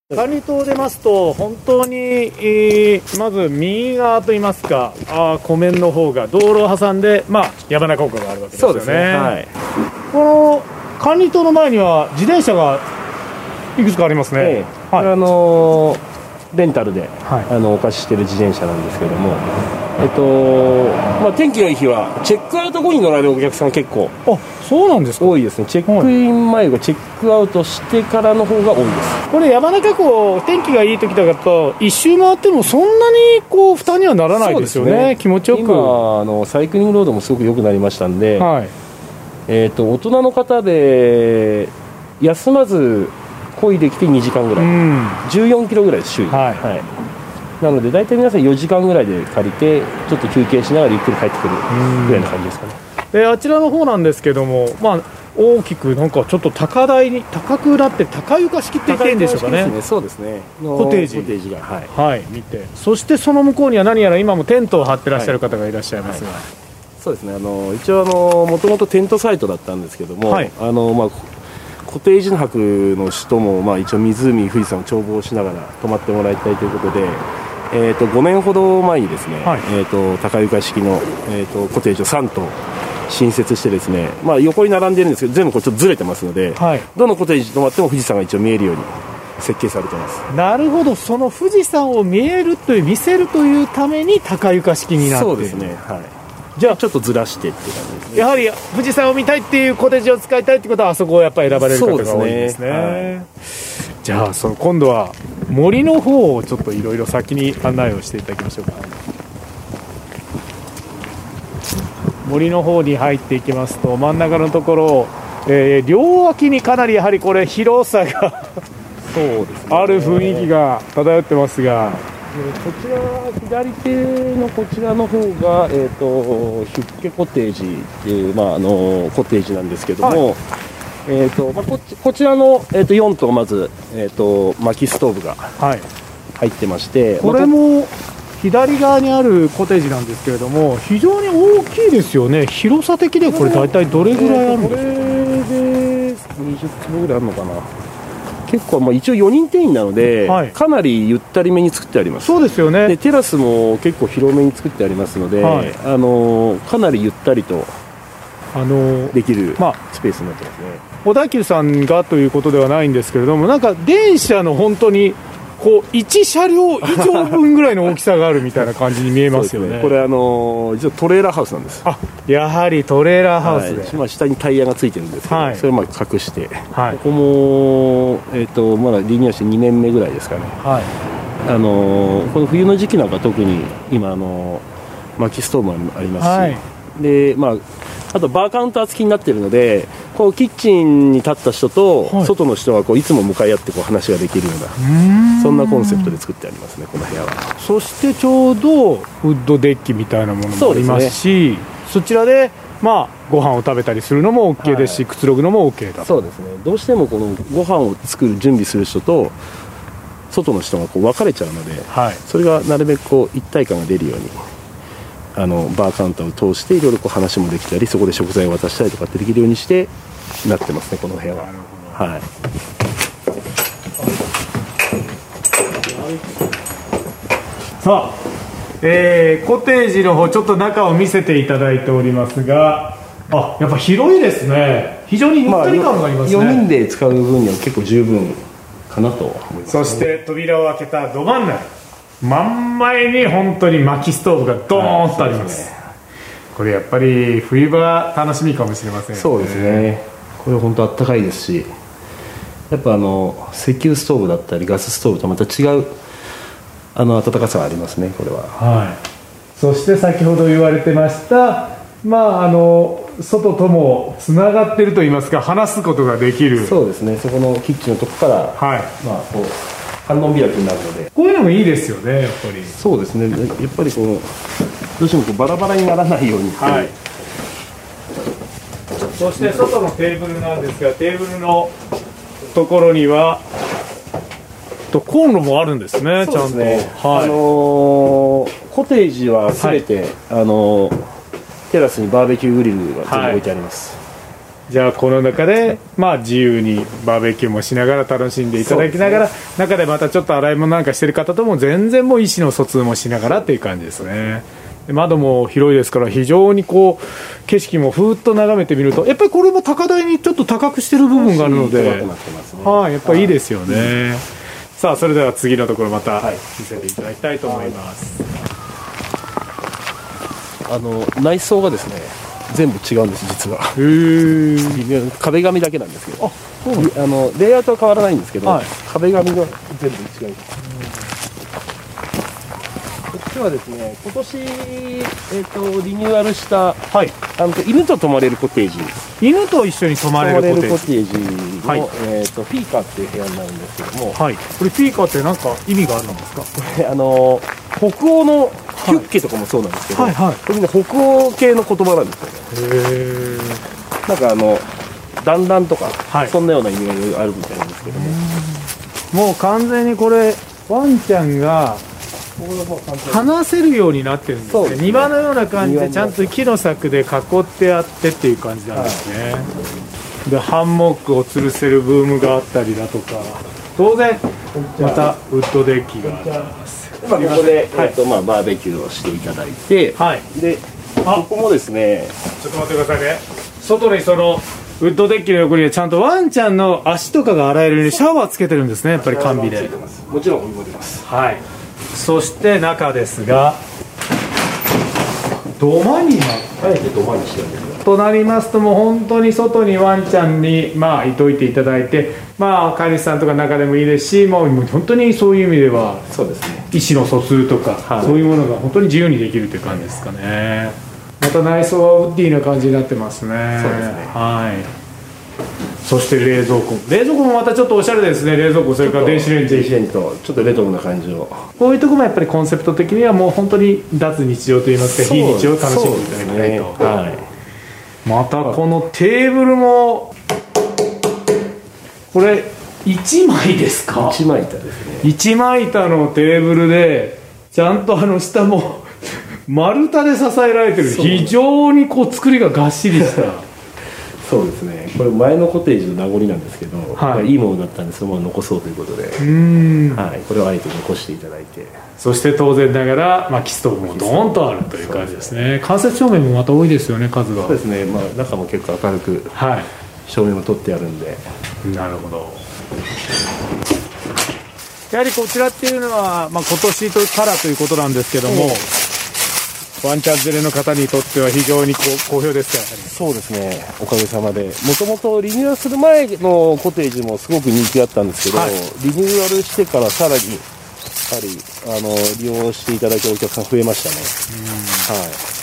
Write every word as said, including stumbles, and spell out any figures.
管理棟出ますと本当に、えー、まず右側といいますか、あ湖面の方が道路を挟んで、まあ、山中湖があるわけですよね。 そうですね、はい、 この管理棟の前には自転車がいくつかありますね、ええ、はい、あのレンタルで、はい、あのお貸ししている自転車なんですけども、えっとまあ、天気のいい日はチェックアウト後に乗られるお客さん結構あそうなんですか多いですね。チェックイン前がチェックアウトしてからの方が多いです。 これ山中湖天気がいい時だと一周回ってもそんなにこう負担にはならないですよ ね, ですね気持ちよく。 今あのサイクリングロードもすごく良くなりましたんで、はい、えー、と大人の方で休まず漕いできてにじかんぐらい、うん、じゅうよんキロぐらいです週に、はいはい、なので大体皆さんよじかんぐらいで借りてちょっと休憩しながらゆっくり帰ってくるぐらいの感じですかね。 であちらの方なんですけども、まあ、大きくなんかちょっと高台に高くなって高床式って言っていいんでしょうか ね, ねそうですねコテージ、 コテージが、はいはい、見てそしてその向こうには何やら今もテントを張ってらっしゃる方がいらっしゃいますが、はいはい、 そうですねあの一応もともとテントサイトだったんですけども、はい、あのまあコテージ泊の人も、まあ、一応湖富士山を眺望しながら泊まってもらいたいということで、えー、とごねんほど前にですね、はい、えー、と高床式の、えー、とコテージをさん棟新設してですね、まあ、横に並んでるんですけど全部こうちょっとずれてますので、はい、どのコテージ泊まっても富士山が一応見えるように設計されてます。 なるほど、その富士山を見えるという見せるというために高床式になっている。 そうですね、はい、じゃあちょっとずらしてって感じですね。 やはり富士山を見たいっていうコテージを使いたいってことはあそこをやっぱり選ばれる方が多いんですね。はい、じゃあその今度は森の方をちょっといろいろ先に案内をしていただきましょうか。森の方に入っていきますと真ん中のところ、えー、両脇にかなりやはりこれ広さがそうです、ね、 ある雰囲気が漂ってますが、 こちら左手のこちらの方が、えー、とヒュッケコテージっていう、まあ、あのコテージなんですけども、はい、えーとまあ、こ, こちらの、えー、とよん棟まず、えー、と薪ストーブが入ってまして、はい、 これも左側にあるコテージなんですけれども非常に大きいですよね。広さ的にはこれ大体どれぐらいあるんですか。これでにじゅっ坪ぐらいあるのかな。結構まあ一応よにん定員なので、はい、かなりゆったりめに作ってあります。 そうですよね。 でテラスも結構広めに作ってありますので、はい、あのかなりゆったりとあのできる、まあ、スペースになってますね。 小田急さんがということではないんですけれどもなんか電車の本当にこういち車両以上分ぐらいの大きさがあるみたいな感じに見えますよね。 ねこれあの実はトレーラーハウスなんです。 あやはりトレーラーハウスで、 はいまあ、下にタイヤがついてるんですけど、はい、それをまあ隠して、はい、ここも、えー、とまだリニューアルしてにねんめぐらいですかね、はい、あのこの冬の時期なんか特に今あの薪ストーブもありますし、はいでまあ、あとバーカウンター付きになっているのでこうキッチンに立った人と外の人がこういつも向かい合ってこう話ができるような、はい、そんなコンセプトで作ってありますねこの部屋は。 そしてちょうどウッドデッキみたいなものもありますし そ,、ね、そちらで、まあ、ご飯を食べたりするのも OK ですし、はい、くつろぐのも OK だと。 そうですね。どうしてもこのご飯を作る準備する人と外の人がこう分かれちゃうので、はい、それがなるべくこう一体感が出るようにあのバーカウンターを通していろいろこう話もできたりそこで食材を渡したりとかってできるようにしてなってますねこの部屋は。はい、 さあ、えー、コテージの方ちょっと中を見せていただいておりますがあやっぱ広いですね。非常にゆったり感がありますね。 まあ、よにんで使う分には結構十分かなと思います、 ね、そして扉を開けたど真ん中真ん前に本当に薪ストーブがドーンとあります、はい、これやっぱり冬場楽しみかもしれませんね。 そうですね。これ本当あったかいですしやっぱあの石油ストーブだったりガスストーブとまた違うあの暖かさがありますねこれは、 はい、そして先ほど言われてましたまああの外ともつながってるといいますか話すことができる。 そうですね。そこのキッチンのとこから、はいまあ、こう観音開きになるのでこういうのもいいですよねやっぱり。 そうですね。やっぱりこうどうしてもこうバラバラにならないように、はい、 そして外のテーブルなんですがテーブルのところにはとコンロもあるんですね。 そうですね。 ちゃんと、はいあのー、コテージは全て、はいあのー、テラスにバーベキューグリルが置いてあります、はじゃあこの中で、まあ、自由にバーベキューもしながら楽しんでいただきながら、ね、中でまたちょっと洗い物なんかしてる方とも全然もう意思の疎通もしながらっていう感じですね。で窓も広いですから非常にこう景色もふーっと眺めてみるとやっぱりこれも高台にちょっと高くしてる部分があるので、はい、やっぱりいいですよね。さあそれでは次のところまた見せていただきたいと思います。 あの内装がですね全部違うんです実は。 へー。 壁紙だけなんですけど、 あ、そうなんですか。 あのレイアウトは変わらないんですけど、 はい、 壁紙が全部違います。こっちはですね今年、えー、とリニューアルした、はい、あの犬と泊まれるコテージ、 犬と一緒に泊まれるコテージの、はい、えー、とフィーカーっていう部屋になるんですけども、 はい、これフィーカーって何か意味があるんですか。 これあの北欧のヒュッケとかもそうなんですけど、はいはいはい、これね北欧系の言葉なんですよね。へー。なんかあの団らんとか、はい、そんなような意味があるみたいなんですけども、 もう完全にこれワンちゃんが話せるようになってるんですね。ですね、庭のような感じでちゃんと木の柵で囲ってあってっていう感じなんですね。はい、でハンモックを吊るせるブームがあったりだとか、当然またウッドデッキがあります。 まあ、ここで、はい、えっとまあ、バーベキューをしていただいて、はい、でここもですね、 ちょっと待ってくださいね。外にそのウッドデッキの横にはちゃんとワンちゃんの足とかが洗えるようにシャワーつけてるんですね。やっぱり完備で。 もちろんお湯も出ます。 はい。そして中ですが土間になあえて土間にしてるんですよ。 となりますともう本当に外にワンちゃんにまあいといていただいて、まあ飼い主さんとか中でもいいですし、もう本当にそういう意味ではそうですね、 意思の疎通とか、はい、そういうものが本当に自由にできるという感じですかね。また内装はウッディな感じになってますね。 そうですね。 はい。そして冷蔵庫冷蔵庫もまたちょっとおしゃれですね。冷蔵庫、それから電子レンジ、 電子レンジとちょっとレトロな感じを、 こういうところもやっぱりコンセプト的にはもう本当に脱日常といいますか非日常を楽しんでいただきたいと、ね、はい、またこのテーブルもこれいちまいですか。 いちまい板ですね。 いちまい板のテーブルでちゃんとあの下も丸太で支えられてる、非常にこう作りががっしりしたそうですね、これ前のコテージの名残なんですけど、はい、まあ、いいものだったんでそのまま残そうということで、うーん、はい、これをあえて残していただいて、 そして当然ながら薪ストーブもドーンとあるという感じですね。間接照明もまた多いですよね、数が。 そうですね、まあ、中も結構明るく、はい、照明も取ってあるんで。 なるほど。やはりこちらっていうのは、まあ、今年からということなんですけども、ワンちゃん連れの方にとっては非常にこう好評ですか。やはりそうですね、おかげさまで。もともとリニューアルする前のコテージもすごく人気あったんですけど、はい、リニューアルしてからさらにやはりあの利用していただけるお客さん増えましたね。うん、はい。